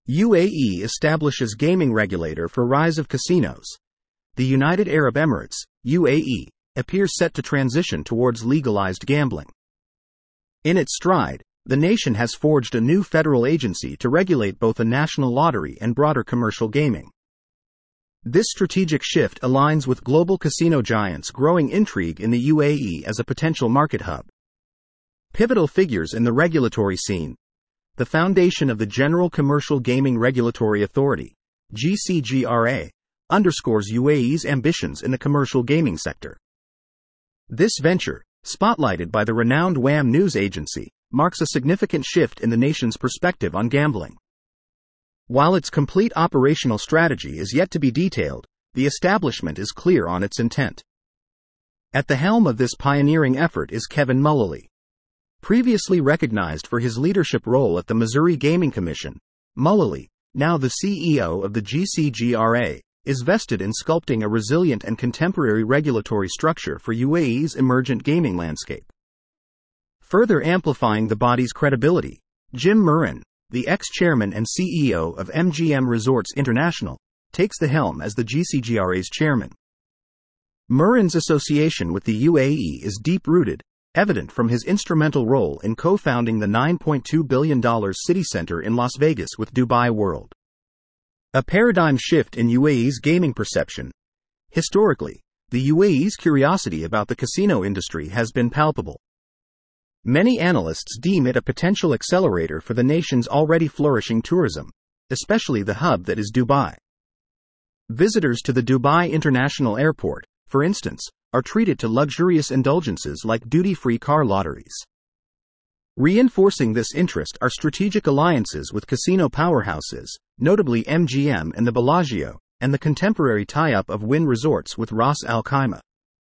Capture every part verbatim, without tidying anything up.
U A E establishes gaming regulator for rise of casinos. The United Arab Emirates, U A E, appears set to transition towards legalized gambling. In its stride, the nation has forged a new federal agency to regulate both a national lottery and broader commercial gaming. This strategic shift aligns with global casino giants' growing intrigue in the U A E as a potential market hub. Pivotal figures in the regulatory scene. The foundation of the General Commercial Gaming Regulatory Authority, G C G R A, underscores U A E's ambitions in the commercial gaming sector. This venture, spotlighted by the renowned WAM news agency, marks a significant shift in the nation's perspective on gambling. While its complete operational strategy is yet to be detailed, the establishment is clear on its intent. At the helm of this pioneering effort is Kevin Mullally. Previously recognized for his leadership role at the Missouri Gaming Commission, Mullally, now the C E O of the G C G R A, is vested in sculpting a resilient and contemporary regulatory structure for U A E's emergent gaming landscape. Further amplifying the body's credibility, Jim Murren, the ex-chairman and C E O of M G M Resorts International, takes the helm as the G C G R A's chairman. Murren's association with the U A E is deep-rooted, evident from his instrumental role in co-founding the nine point two billion dollars city center in Las Vegas with Dubai World. A paradigm shift in U A E's gaming perception. Historically, the U A E's curiosity about the casino industry has been palpable. Many analysts deem it a potential accelerator for the nation's already flourishing tourism, especially the hub that is Dubai. Visitors to the Dubai International Airport, for instance, are treated to luxurious indulgences like duty-free car lotteries. Reinforcing this interest are strategic alliances with casino powerhouses, notably M G M and the Bellagio, and the contemporary tie-up of Wynn Resorts with Ras Al Khaimah.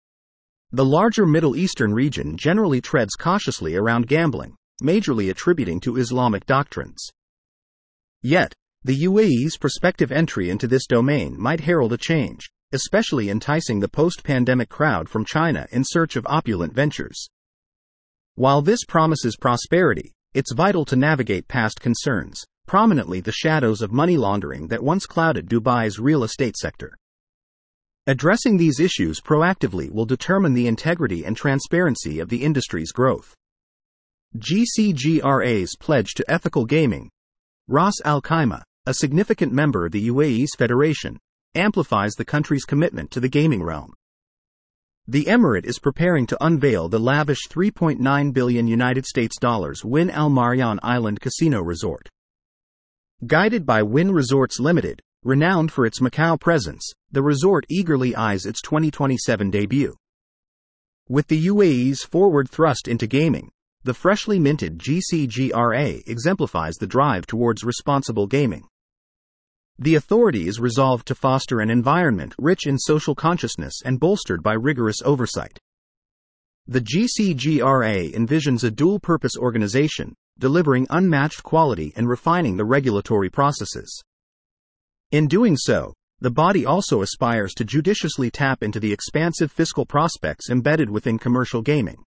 The larger Middle Eastern region generally treads cautiously around gambling, majorly attributing to Islamic doctrines. Yet, the U A E's prospective entry into this domain might herald a change, especially enticing the post-pandemic crowd from China in search of opulent ventures. While this promises prosperity, it's vital to navigate past concerns, prominently the shadows of money laundering that once clouded Dubai's real estate sector. Addressing these issues proactively will determine the integrity and transparency of the industry's growth. G C G R A's pledge to ethical gaming. Ras Al Khaimah, a significant member of the U A E's federation, amplifies the country's commitment to the gaming realm. The emirate is preparing to unveil the lavish three point nine billion United States dollars Wynn Al Marjan Island Casino Resort. Guided by Wynn Resorts Limited, renowned for its Macau presence, the resort eagerly eyes its twenty twenty-seven debut. With the U A E's forward thrust into gaming, the freshly minted G C G R A exemplifies the drive towards responsible gaming. The authority is resolved to foster an environment rich in social consciousness and bolstered by rigorous oversight. The G C G R A envisions a dual-purpose organization, delivering unmatched quality and refining the regulatory processes. In doing so, the body also aspires to judiciously tap into the expansive fiscal prospects embedded within commercial gaming.